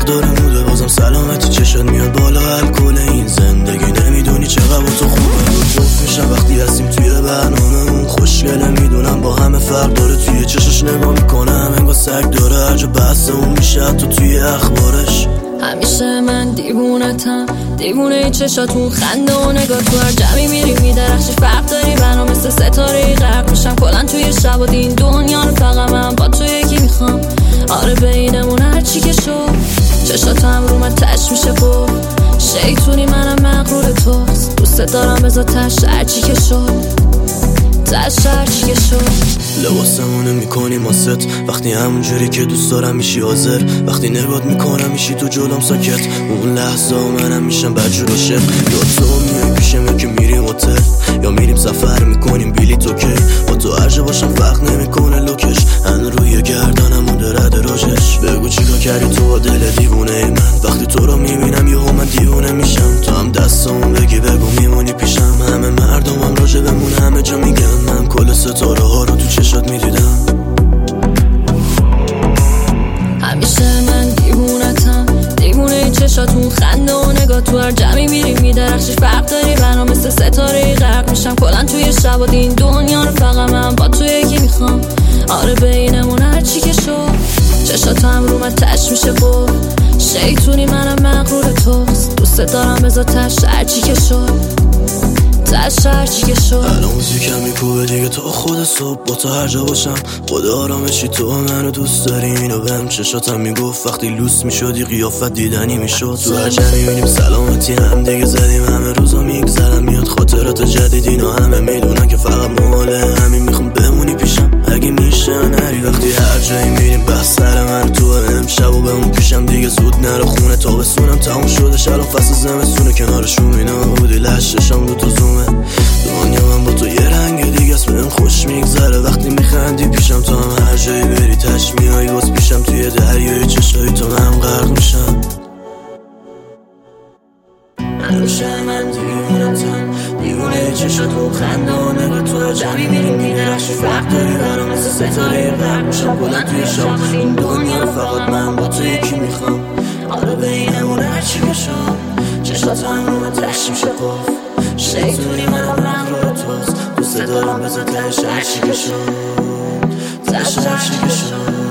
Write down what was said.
داره موده بازم سلامتی چشات میاد بالا الکل این زندگی نمیدونی چقدر با تو خوبه خوف میشم وقتی هستیم توی برنامه اون خوشگله میدونم با همه فرق داره توی چشش نگاه میکنم انگار سگ داره هر جا بحث اون میشه تو توی اخبارش همیشه من دیوونتم دیوونه چشاتون خنده و نگاه تو هر جمعی میری میدرخشی فرق داری برام مثل ستاره غرق میشم کلن توی شب و دین دنیا رو فقط من با تو یکی میخوام آره بینمون هر چی که شد چشاتم رو من تش میشه گفت شیطونی منم مغرور توست دوست دارم بذار تش هر چی که شد تش هر چی که شد لباسمونو میکنی ماست وقتی همونجوری که دوست دارم میشی حاضر وقتی نگات میکنم میشی تو جلوم ساکت اون لحظه منم میشم بدجور عاشق یا تو میای پیشم یا که میریم هتل یا میریم سفر میکنیم بلیط اوکی با تو هر جا باشم فرق نمیکنه لوکش هنو روی گردنم مونده رد راجش بگو چیکار کردی تو با دل دیوونه من وقتی تو رو میبینم یهو من دیوونه میشم تو هم دستامون بگی بگو میمونی پیشم همه مردمم راجع بمون همه جا میگن من کل ستاره ها رو تو چشات میدیدم همیشه من دیوونتم دیوونه چشاتون خنده و نگاه تو هر جمعی میری میدرخشی فرق داری برام مثل ستاره غرق میشم کلن توی شب و دین دنیا رو فقط من با تو یکی میخوام آره بینمون هر چی که شد چشاتم رو من تش میشه گفت شیطونی منم مغرور توست دوست دارم بذار تش هر چی که شد تش هر چی که شد الان موزیکم میکوبه دیگه تا خود صبح با تو هر جا باشم خدا آرامشی تو منو دوست داری اینو بهم چشاتم میگفت وقتی لوس میشدی قیافت دیدنی میشد تو هر جا میبینیم سلامتی هم دیگه زدیم همه روزا میگذرم میاد خاطرات جدید اینو همه میدونن که فقط ماله همین میخوام بمونی پیشم اگه میشه نری وقتی هر جایی میریم بس سر من تو امشب و بمون پیشم دیگه زود نرو خونه تابستونم تموم شده الان فصل زمستونه کنارشون اینا بودی لششم رو تو زومه دنیا من با تو یه رنگ دیگه است بهم خوش میگذره وقتی میخندی پیشم تو هم هر جایی بری تش میای باز پیشم توی دریای چشای تو من غرق میشم همیشه من دیوونتم دیوونه چشاتون خنده و نگاه تو هر جمعی میریم دیدرخشی فرق داری برام مثل ستاره غرق میشم کلن توی شام این دنیا رو فقط من با تو یکی میخوام آره بینمون هر چی که شد چشاتم رو من تش میشه گفت شیطونی منم مغرور توست دوست دارم بذار تش هر چی که شد تش هر چی که شد